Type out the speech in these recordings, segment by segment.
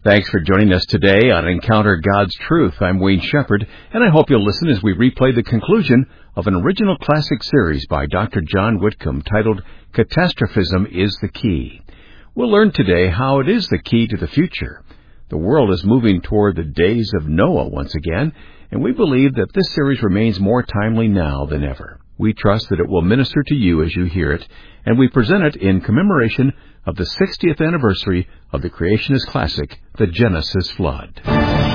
Thanks for joining us today on Encounter God's Truth. I'm Wayne Shepherd, and I hope you'll listen as we replay the conclusion of an original classic series by Dr. John Whitcomb titled Catastrophism is the Key. We'll learn today how it is the key to the future. The world is moving toward the days of Noah once again, and we believe that this series remains more timely now than ever. We trust that it will minister to you as you hear it, and we present it in commemoration of the 60th anniversary of the creationist classic, The Genesis Flood. We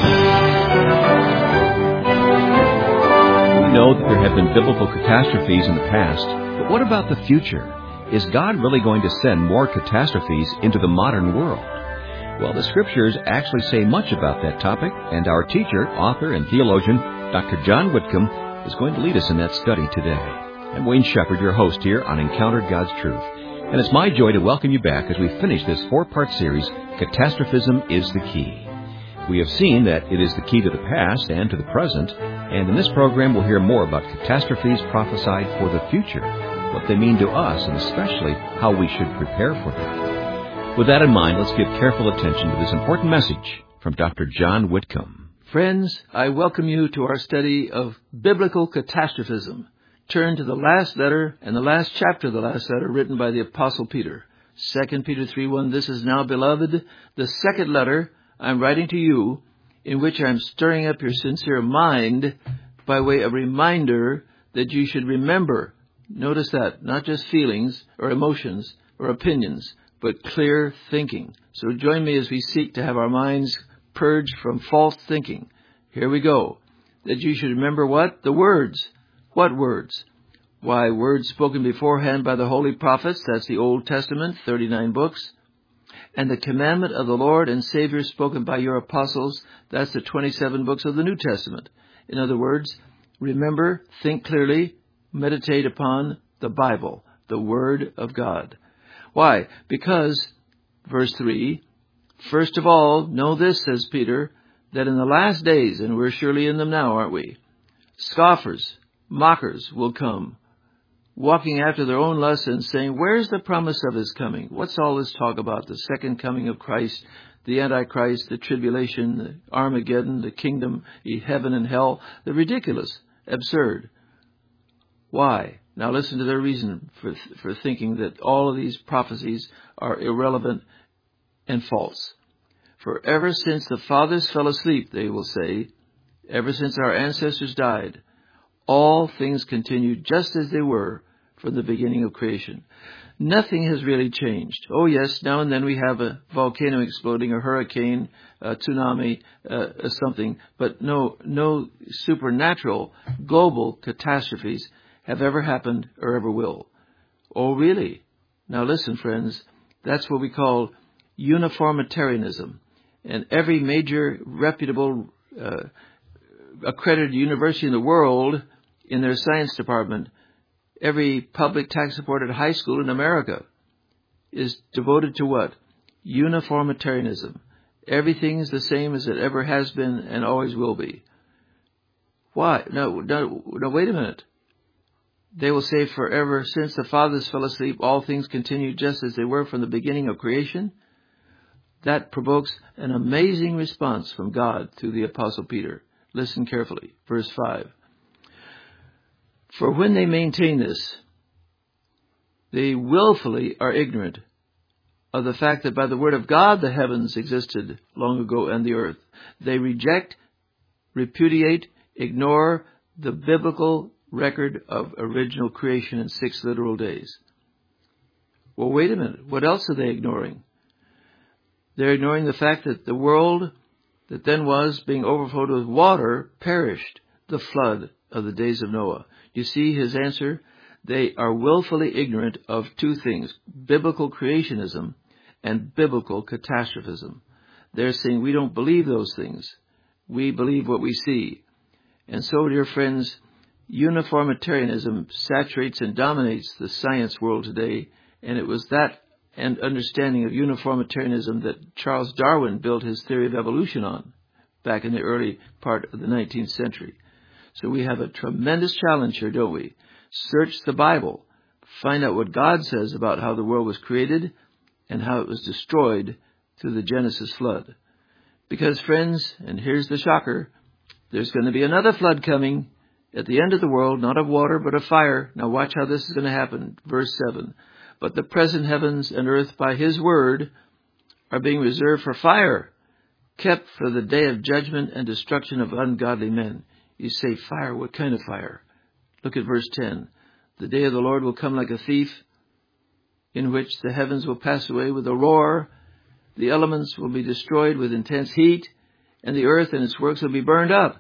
know that there have been biblical catastrophes in the past, but what about the future? Is God really going to send more catastrophes into the modern world? Well, the Scriptures actually say much about that topic, and our teacher, author, and theologian, Dr. John Whitcomb, is going to lead us in that study today. I'm Wayne Shepherd, your host here on Encounter God's Truth. And it's my joy to welcome you back as we finish this 4-part series, Catastrophism is the Key. We have seen that it is the key to the past and to the present, and in this program we'll hear more about catastrophes prophesied for the future, what they mean to us, and especially how we should prepare for them. With that in mind, let's give careful attention to this important message from Dr. John Whitcomb. Friends, I welcome you to our study of biblical catastrophism. Turn to the last letter and the last chapter of the last letter written by the Apostle Peter. 2 Peter 3:1, This is now, beloved, the second letter I'm writing to you, in which I'm stirring up your sincere mind by way of reminder that you should remember. Notice that, not just feelings or emotions or opinions, but clear thinking. So join me as we seek to have our minds purged from false thinking. Here we go. That you should remember what? The words. What words? Why, words spoken beforehand by the holy prophets, that's the Old Testament, 39 books, and the commandment of the Lord and Savior spoken by your apostles, that's the 27 books of the New Testament. In other words, remember, think clearly, meditate upon the Bible, the Word of God. Why? Because, verse 3, first of all, know this, says Peter, that in the last days, and we're surely in them now, aren't we? Scoffers, mockers will come, walking after their own lusts and saying, where's the promise of his coming? What's all this talk about? The second coming of Christ, the Antichrist, the tribulation, the Armageddon, the kingdom, heaven and hell. The ridiculous, absurd. Why? Now listen to their reason for thinking that all of these prophecies are irrelevant and false. For ever since the fathers fell asleep, they will say, ever since our ancestors died, all things continue just as they were from the beginning of creation. Nothing has really changed. Oh yes, now and then we have a volcano exploding, a hurricane, a tsunami, something, but no supernatural global catastrophes have ever happened or ever will. Oh really? Now listen, friends, that's what we call uniformitarianism. And every major reputable accredited university in the world, in their science department, every public tax-supported high school in America is devoted to what? Uniformitarianism. Everything is the same as it ever has been and always will be. Why? No, wait a minute. They will say forever since the fathers fell asleep, all things continue just as they were from the beginning of creation. That provokes an amazing response from God through the Apostle Peter. Listen carefully. Verse 5. For when they maintain this, they willfully are ignorant of the fact that by the word of God the heavens existed long ago and the earth. They reject, repudiate, ignore the biblical record of original creation in 6 literal days. Well, wait a minute. What else are they ignoring? They're ignoring the fact that the world that then was being overflowed with water perished, the flood of the days of Noah. You see his answer? They are willfully ignorant of 2 things, biblical creationism and biblical catastrophism. They're saying we don't believe those things. We believe what we see. And so, dear friends, uniformitarianism saturates and dominates the science world today, and it was that and understanding of uniformitarianism that Charles Darwin built his theory of evolution on back in the early part of the 19th century. So we have a tremendous challenge here, don't we? Search the Bible. Find out what God says about how the world was created and how it was destroyed through the Genesis flood. Because, friends, and here's the shocker, there's going to be another flood coming at the end of the world, not of water, but of fire. Now watch how this is going to happen. Verse 7. But the present heavens and earth by his word are being reserved for fire, kept for the day of judgment and destruction of ungodly men. You say, fire, what kind of fire? Look at verse 10. The day of the Lord will come like a thief, in which the heavens will pass away with a roar, the elements will be destroyed with intense heat, and the earth and its works will be burned up.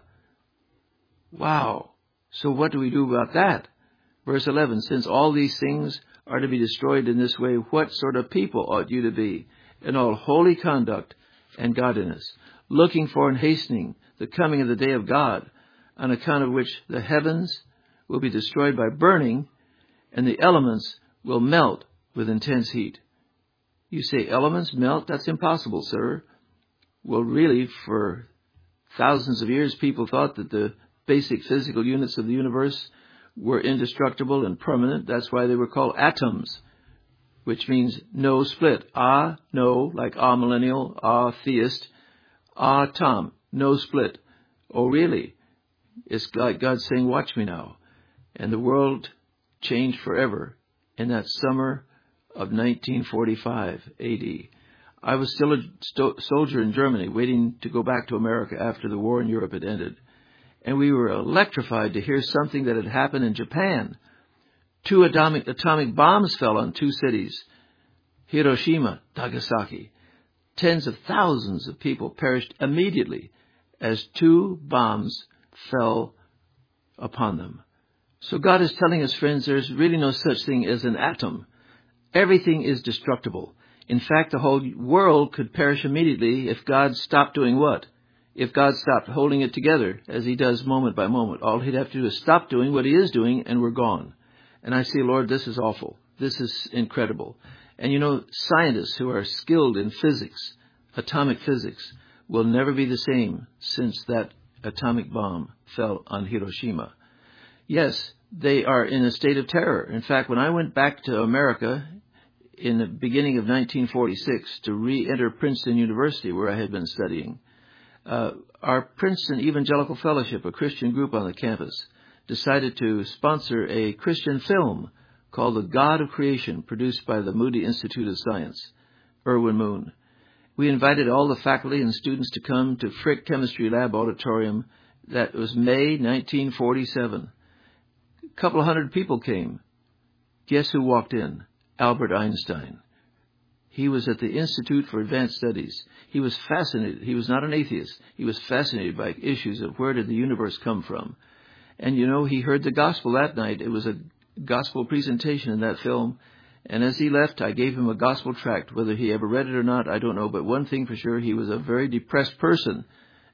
Wow. So what do we do about that? Verse 11, since all these things are to be destroyed in this way, what sort of people ought you to be in all holy conduct and godliness, looking for and hastening the coming of the day of God, on account of which the heavens will be destroyed by burning, and the elements will melt with intense heat. You say, elements melt? That's impossible, sir. Well, really, for thousands of years, people thought that the basic physical units of the universe were indestructible and permanent. That's why they were called atoms, which means no split. No, like millennial, theist, Tom, no split. Oh, really? It's like God saying, watch me now. And the world changed forever in that summer of 1945 AD. I was still a soldier in Germany, waiting to go back to America after the war in Europe had ended. And we were electrified to hear something that had happened in Japan. 2 atomic bombs fell on 2 cities, Hiroshima, Nagasaki. Tens of thousands of people perished immediately as 2 bombs fell upon them. So God is telling us, friends, there's really no such thing as an atom. Everything is destructible. In fact, the whole world could perish immediately if God stopped doing what? If God stopped holding it together, as he does moment by moment. All he'd have to do is stop doing what he is doing, and we're gone. And I say, Lord, this is awful. This is incredible. And you know, scientists who are skilled in physics, atomic physics, will never be the same since that atomic bomb fell on Hiroshima. Yes, they are in a state of terror. In fact, when I went back to America in the beginning of 1946 to re-enter Princeton University, where I had been studying, our Princeton Evangelical Fellowship, a Christian group on the campus, decided to sponsor a Christian film called The God of Creation, produced by the Moody Institute of Science, Irwin Moon. We invited all the faculty and students to come to Frick Chemistry Lab Auditorium. That was May 1947. A couple of hundred people came. Guess who walked in? Albert Einstein. He was at the Institute for Advanced Studies. He was fascinated. He was not an atheist. He was fascinated by issues of where did the universe come from. And you know, he heard the gospel that night. It was a gospel presentation in that film. And as he left, I gave him a gospel tract. Whether he ever read it or not, I don't know. But one thing for sure, he was a very depressed person.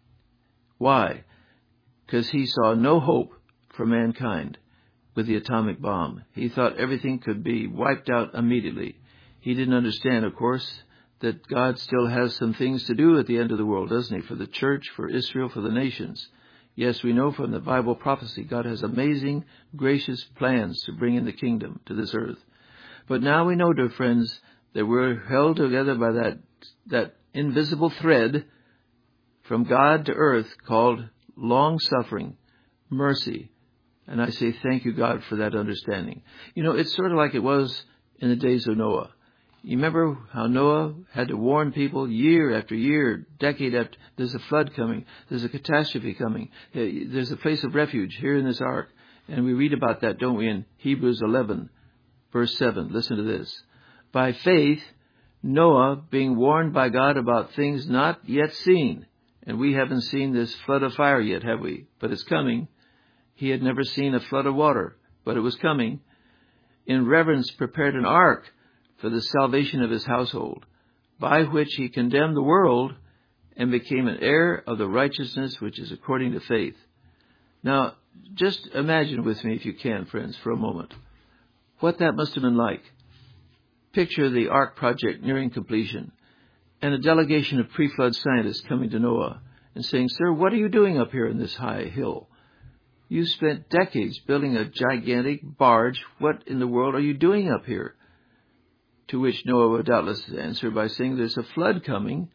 Why? Because he saw no hope for mankind with the atomic bomb. He thought everything could be wiped out immediately. He didn't understand, of course, that God still has some things to do at the end of the world, doesn't he? For the church, for Israel, for the nations. Yes, we know from the Bible prophecy, God has amazing, gracious plans to bring in the kingdom to this earth. But now we know, dear friends, that we're held together by that invisible thread from God to earth called long-suffering, mercy. And I say thank you, God, for that understanding. You know, it's sort of like it was in the days of Noah. You remember how Noah had to warn people year after year, decade after, there's a flood coming, there's a catastrophe coming, there's a place of refuge here in this ark. And we read about that, don't we, in Hebrews 11, verse 7. Listen to this. By faith, Noah, being warned by God about things not yet seen, and we haven't seen this flood of fire yet, have we? But it's coming. He had never seen a flood of water, but it was coming. In reverence prepared an ark for the salvation of his household, by which he condemned the world and became an heir of the righteousness which is according to faith. Now, just imagine with me, if you can, friends, for a moment, what that must have been like. Picture the Ark project nearing completion and a delegation of pre-flood scientists coming to Noah and saying, "Sir, what are you doing up here in this high hill? You spent decades building a gigantic barge. What in the world are you doing up here?" To which Noah would doubtless answer by saying, "There's a flood coming,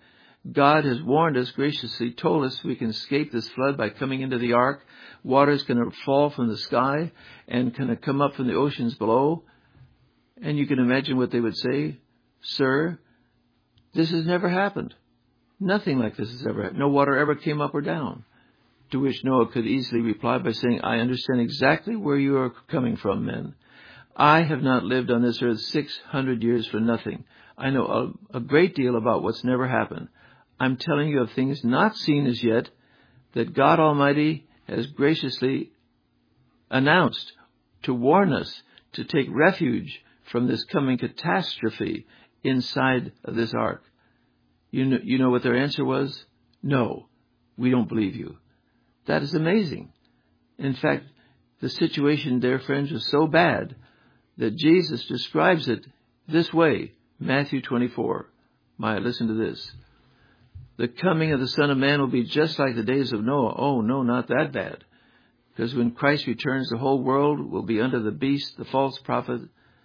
God has warned us graciously, told us we can escape this flood by coming into the ark. Water is going to fall from the sky and going to come up from the oceans below. And you can imagine what they would say. Sir, this has never happened. Nothing like this has ever happened. No water ever came up or down. To which Noah could easily reply by saying, I understand exactly where you are coming from, men. I have not lived on this earth 600 years for nothing. I know a great deal about what's never happened. I'm telling you of things not seen as yet that God Almighty has graciously announced to warn us to take refuge from this coming catastrophe inside of this ark. You know what their answer was? No, we don't believe you. That is amazing. In fact, the situation, dear friends, was so bad that Jesus describes it this way. Matthew 24. Listen to this. The coming of the Son of Man will be just like the days of Noah. Oh, no, not that bad. Because when Christ returns, the whole world will be under the beast, the false prophet,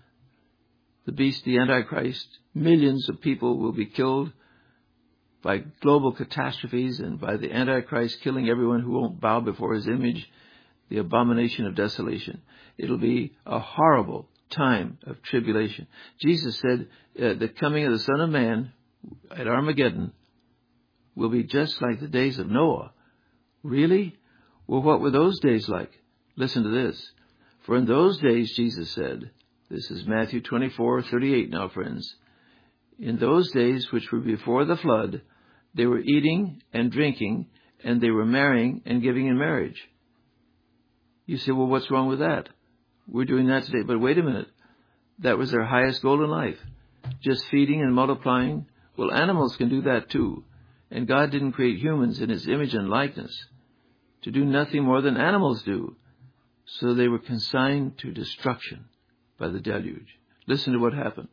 the beast, the Antichrist. Millions of people will be killed by global catastrophes and by the Antichrist killing everyone who won't bow before his image, the abomination of desolation. It'll be a horrible time of tribulation. Jesus said the coming of the Son of Man at Armageddon will be just like the days of Noah. Really? Well, what were those days like? Listen to this. For in those days, Jesus said, this is Matthew 24:38 now, friends. In those days which were before the flood, they were eating and drinking, and they were marrying and giving in marriage. You say, well, what's wrong with that? We're doing that today. But wait a minute. That was their highest goal in life. Just feeding and multiplying. Well, animals can do that too. And God didn't create humans in His image and likeness to do nothing more than animals do. So they were consigned to destruction by the deluge. Listen to what happened.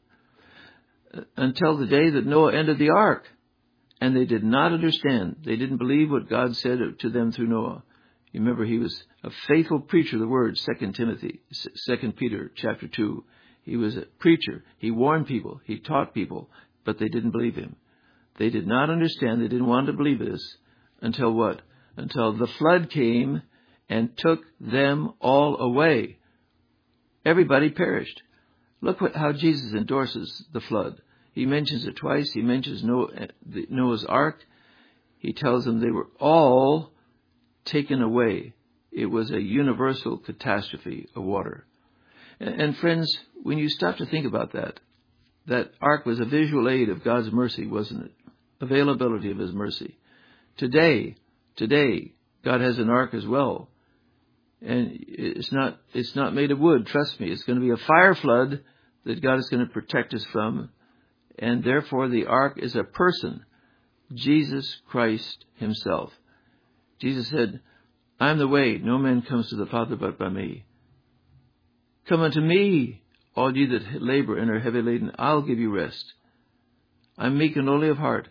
Until the day that Noah entered the ark. And they did not understand. They didn't believe what God said to them through Noah. You remember, he was a faithful preacher of the word, 2 Peter chapter 2. He was a preacher. He warned people. He taught people. But they didn't believe him. They did not understand. They didn't want to believe this. Until what? Until the flood came and took them all away. Everybody perished. Look how Jesus endorses the flood. He mentions it twice. He mentions Noah's ark. He tells them they were all taken away. It was a universal catastrophe of water. And friends, when you stop to think about that ark was a visual aid of God's mercy, wasn't it? Availability of His mercy. Today, God has an ark as well. And it's not made of wood, trust me. It's going to be a fire flood that God is going to protect us from. And therefore the ark is a person, Jesus Christ Himself. Jesus said, I am the way, no man comes to the Father but by me. Come unto me, all ye that labor and are heavy laden, I'll give you rest. I'm meek and lowly of heart.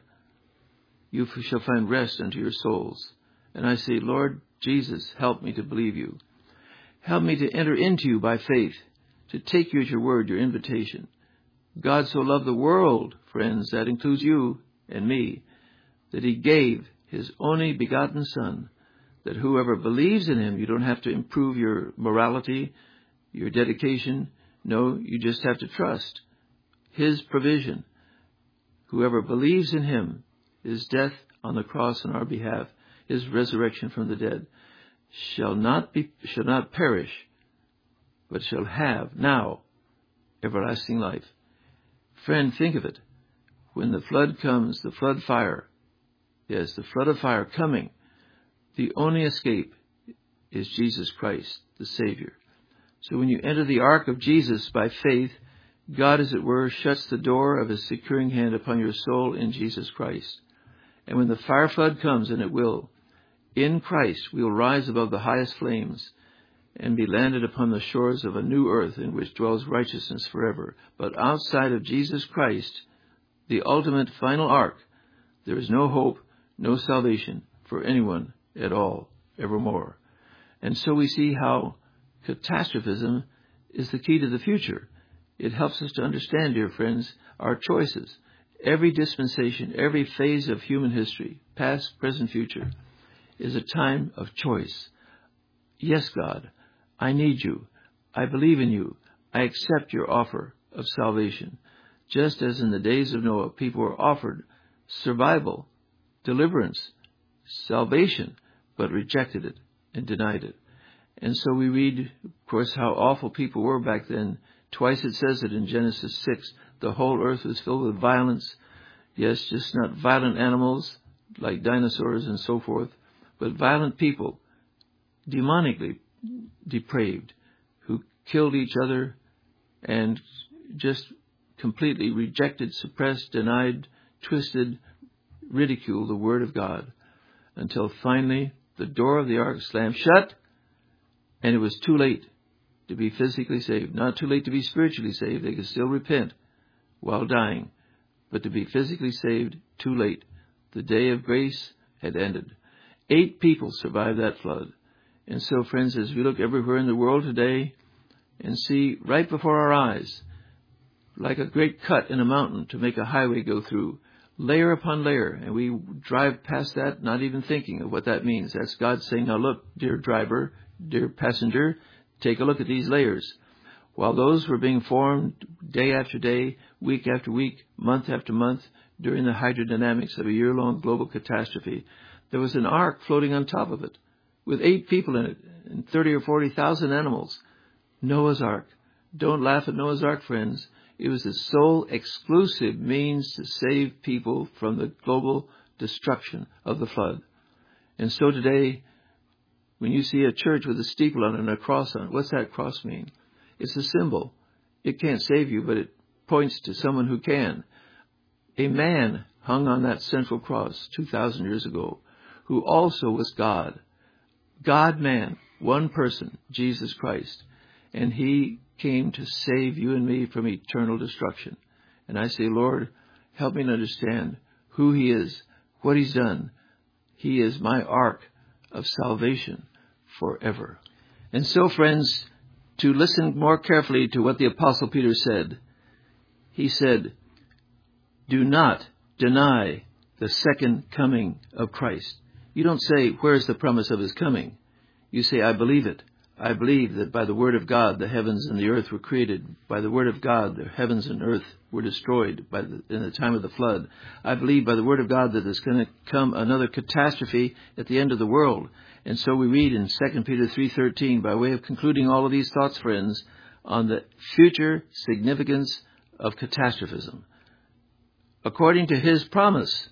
You shall find rest unto your souls. And I say, Lord Jesus, help me to believe you. Help me to enter into you by faith, to take you at your word, your invitation. God so loved the world, friends, that includes you and me, that He gave His only begotten Son, that whoever believes in Him, you don't have to improve your morality, your dedication. No, you just have to trust His provision. Whoever believes in Him, His death on the cross on our behalf, His resurrection from the dead, shall not perish, but shall have now everlasting life. Friend, think of it. When the flood comes, the flood fire, yes, the flood of fire coming, the only escape is Jesus Christ, the Savior. So when you enter the ark of Jesus by faith, God, as it were, shuts the door of His securing hand upon your soul in Jesus Christ. And when the fire flood comes, and it will, in Christ we will rise above the highest flames and be landed upon the shores of a new earth in which dwells righteousness forever. But outside of Jesus Christ, the ultimate final ark, there is no hope, no salvation for anyone at all, evermore. And so we see how catastrophism is the key to the future. It helps us to understand, dear friends, our choices. Every dispensation, every phase of human history, past, present, future, is a time of choice. Yes, God, I need you. I believe in you. I accept your offer of salvation. Just as in the days of Noah, people were offered survival, deliverance, salvation, but rejected it and denied it. And so we read, of course, how awful people were back then. Twice it says it in Genesis 6. The whole earth was filled with violence. Yes, just not violent animals like dinosaurs and so forth, but violent people, demonically depraved, who killed each other and just completely rejected, suppressed, denied, twisted, ridiculed the Word of God, until finally the door of the ark slammed shut, and it was too late to be physically saved. Not too late to be spiritually saved. They could still repent while dying. But to be physically saved, too late. The day of grace had ended. 8 people survived that flood. And so, friends, as we look everywhere in the world today and see right before our eyes, like a great cut in a mountain to make a highway go through, layer upon layer, and we drive past that not even thinking of what that means. That's God saying, now look, dear driver, dear passenger, take a look at these layers. While those were being formed day after day, week after week, month after month, during the hydrodynamics of a year-long global catastrophe, there was an ark floating on top of it, with 8 people in it, and 30 or 40,000 animals. Noah's Ark. Don't laugh at Noah's Ark, friends. It was the sole exclusive means to save people from the global destruction of the flood. And so today, when you see a church with a steeple on it and a cross on it, what's that cross mean? It's a symbol. It can't save you, but it points to someone who can. A man hung on that central cross 2,000 years ago, who also was God. God-man, one person, Jesus Christ. And he came to save you and me from eternal destruction. And I say, Lord, help me to understand who he is, what he's done. He is my ark of salvation forever. And so, friends, to listen more carefully to what the Apostle Peter said, he said, do not deny the second coming of Christ. You don't say, where's the promise of his coming? You say, I believe it. I believe that by the word of God, the heavens and the earth were created. By the word of God, the heavens and earth were destroyed in the time of the flood. I believe by the word of God that there's going to come another catastrophe at the end of the world. And so we read in 2 Peter 3:13, by way of concluding all of these thoughts, friends, on the future significance of catastrophism. According to his promise,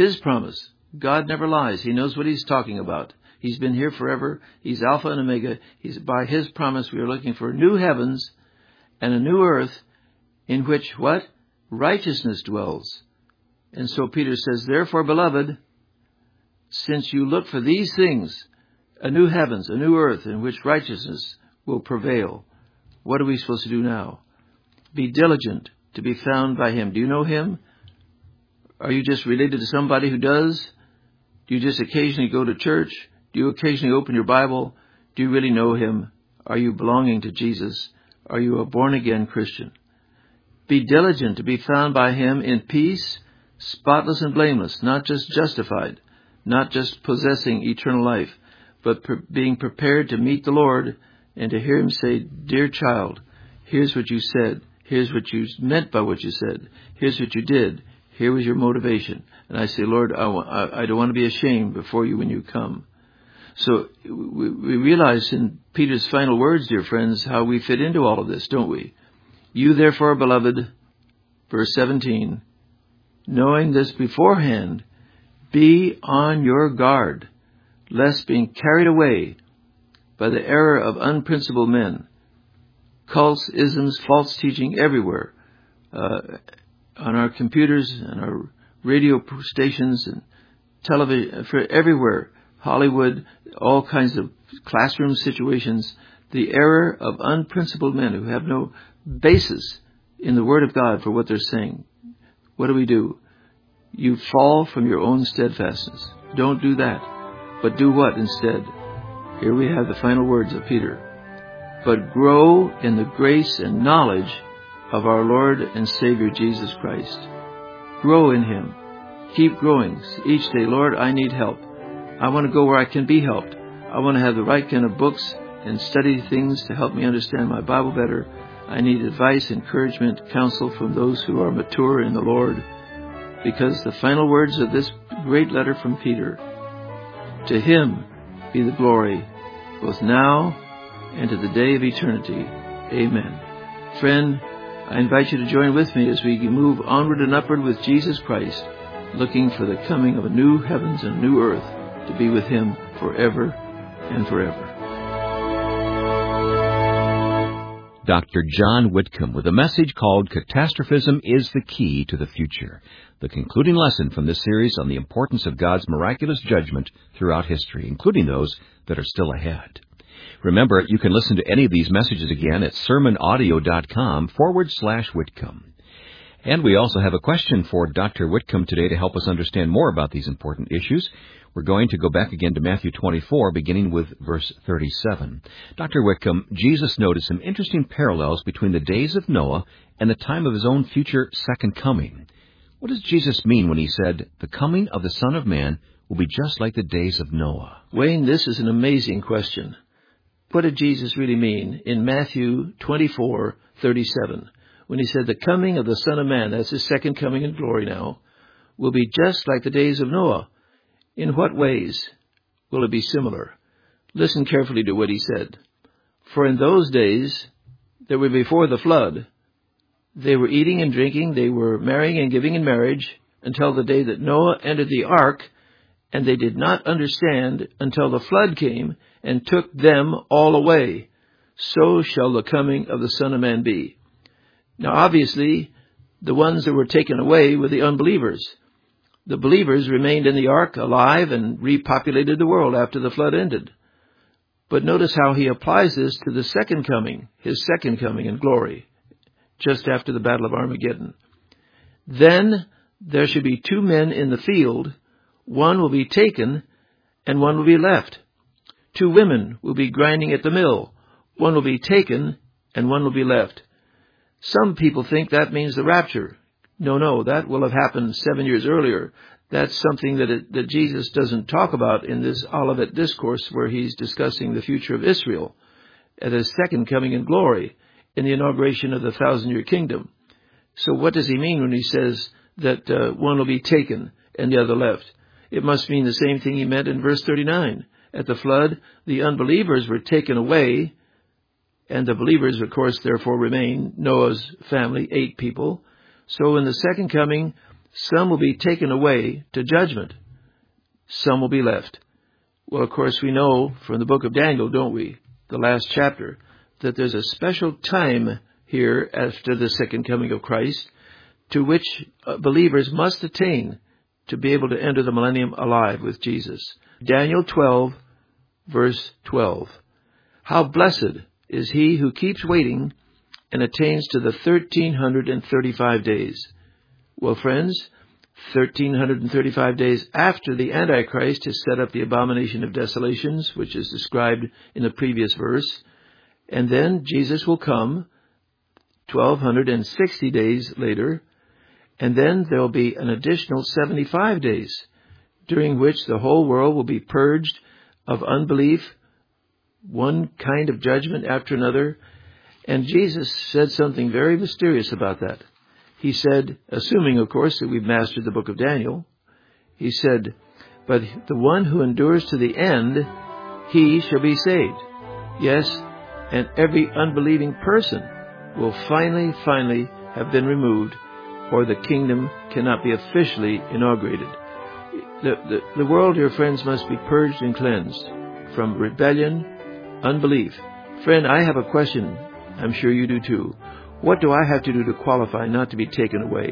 God never lies. He knows what he's talking about. He's been here forever. He's Alpha and Omega. By his promise, we are looking for new heavens and a new earth in which what? Righteousness dwells. And so Peter says, therefore, beloved, since you look for these things, a new heavens, a new earth in which righteousness will prevail, what are we supposed to do now? Be diligent to be found by him. Do you know him? Are you just related to somebody who does? Do you just occasionally go to church? Do you occasionally open your Bible? Do you really know him? Are you belonging to Jesus? Are you a born-again Christian? Be diligent to be found by him in peace, spotless and blameless, not just justified, not just possessing eternal life, but being prepared to meet the Lord and to hear him say, dear child, here's what you said. Here's what you meant by what you said. Here's what you did. Here was your motivation. And I say, Lord, I don't want to be ashamed before you when you come. So we realize in Peter's final words, dear friends, how we fit into all of this, don't we? You therefore, beloved, verse 17, knowing this beforehand, be on your guard, lest being carried away by the error of unprincipled men, cults, isms, false teaching everywhere, on our computers and our radio stations and television, everywhere, Hollywood, all kinds of classroom situations, the error of unprincipled men who have no basis in the Word of God for what they're saying. What do? You fall from your own steadfastness. Don't do that. But do what instead? Here we have the final words of Peter. But grow in the grace and knowledge of our Lord and Savior Jesus Christ. Grow in Him. Keep growing each day. Lord, I need help. I want to go where I can be helped. I want to have the right kind of books and study things to help me understand my Bible better. I need advice, encouragement, counsel from those who are mature in the Lord. Because the final words of this great letter from Peter, to Him be the glory, both now and to the day of eternity. Amen. Friend, I invite you to join with me as we move onward and upward with Jesus Christ, looking for the coming of a new heavens and new earth to be with Him forever and forever. Dr. John Whitcomb with a message called Catastrophism is the Key to the Future, the concluding lesson from this series on the importance of God's miraculous judgment throughout history, including those that are still ahead. Remember, you can listen to any of these messages again at sermonaudio.com/Whitcomb. And we also have a question for Dr. Whitcomb today to help us understand more about these important issues. We're going to go back again to Matthew 24, beginning with verse 37. Dr. Whitcomb, Jesus noted some interesting parallels between the days of Noah and the time of His own future second coming. What does Jesus mean when He said, the coming of the Son of Man will be just like the days of Noah? Wayne, this is an amazing question. What did Jesus really mean in Matthew 24:37? When He said the coming of the Son of Man, that's His second coming in glory now, will be just like the days of Noah. In what ways will it be similar? Listen carefully to what He said. For in those days that were before the flood, they were eating and drinking, they were marrying and giving in marriage until the day that Noah entered the ark, and they did not understand until the flood came and took them all away. So shall the coming of the Son of Man be. Now, obviously, the ones that were taken away were the unbelievers. The believers remained in the ark alive and repopulated the world after the flood ended. But notice how He applies this to the second coming, His second coming in glory, just after the Battle of Armageddon. Then there should be 2 men in the field. One will be taken and one will be left. 2 women will be grinding at the mill. One will be taken and one will be left. Some people think that means the rapture. No, that will have happened 7 years earlier. That's something that Jesus doesn't talk about in this Olivet Discourse where He's discussing the future of Israel at His second coming in glory in the inauguration of the 1,000-year kingdom. So what does He mean when He says that one will be taken and the other left? It must mean the same thing He meant in verse 39. At the flood, the unbelievers were taken away, and the believers, of course, therefore remain, Noah's family, 8 people. So in the second coming, some will be taken away to judgment. Some will be left. Well, of course, we know from the book of Daniel, don't we, the last chapter, that there's a special time here after the second coming of Christ to which believers must attain to be able to enter the millennium alive with Jesus. Daniel 12, verse 12. How blessed is he who keeps waiting and attains to the 1,335 days. Well, friends, 1,335 days after the Antichrist has set up the abomination of desolations, which is described in the previous verse, and then Jesus will come 1,260 days later, and then there will be an additional 75 days, during which the whole world will be purged of unbelief, one kind of judgment after another. And Jesus said something very mysterious about that. He said, assuming, of course, that we've mastered the book of Daniel, He said, but the one who endures to the end, he shall be saved. Yes, and every unbelieving person will finally have been removed, or the kingdom cannot be officially inaugurated. The world, dear friends, must be purged and cleansed from rebellion, unbelief. Friend, I have a question. I'm sure you do too. What do I have to do to qualify not to be taken away?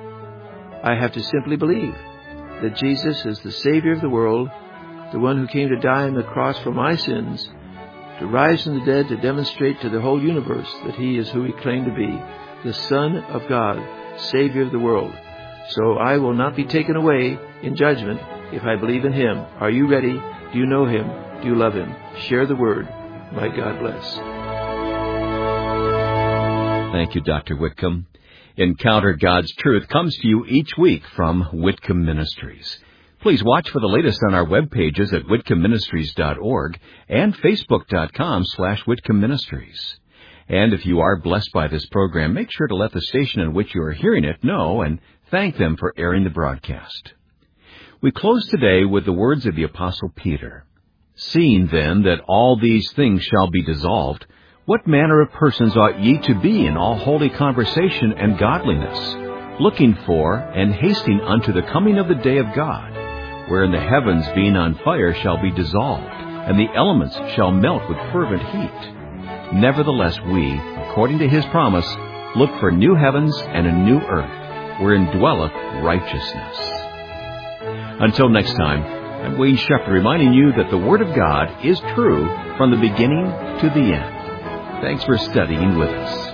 I have to simply believe that Jesus is the Savior of the world, the one who came to die on the cross for my sins, to rise from the dead to demonstrate to the whole universe that He is who He claimed to be, the Son of God, Savior of the world. So I will not be taken away in judgment if I believe in Him. Are you ready? Do you know Him? Do you love Him? Share the word. May God bless. Thank you, Dr. Whitcomb. Encounter God's Truth comes to you each week from Whitcomb Ministries. Please watch for the latest on our web pages at whitcombministries.org and facebook.com/Whitcomb Ministries. And if you are blessed by this program, make sure to let the station in which you are hearing it know and thank them for airing the broadcast. We close today with the words of the Apostle Peter. Seeing then that all these things shall be dissolved, what manner of persons ought ye to be in all holy conversation and godliness, looking for and hasting unto the coming of the day of God, wherein the heavens being on fire shall be dissolved, and the elements shall melt with fervent heat. Nevertheless we, according to his promise, look for new heavens and a new earth, wherein dwelleth righteousness. Until next time, I'm Wayne Shepherd reminding you that the Word of God is true from the beginning to the end. Thanks for studying with us.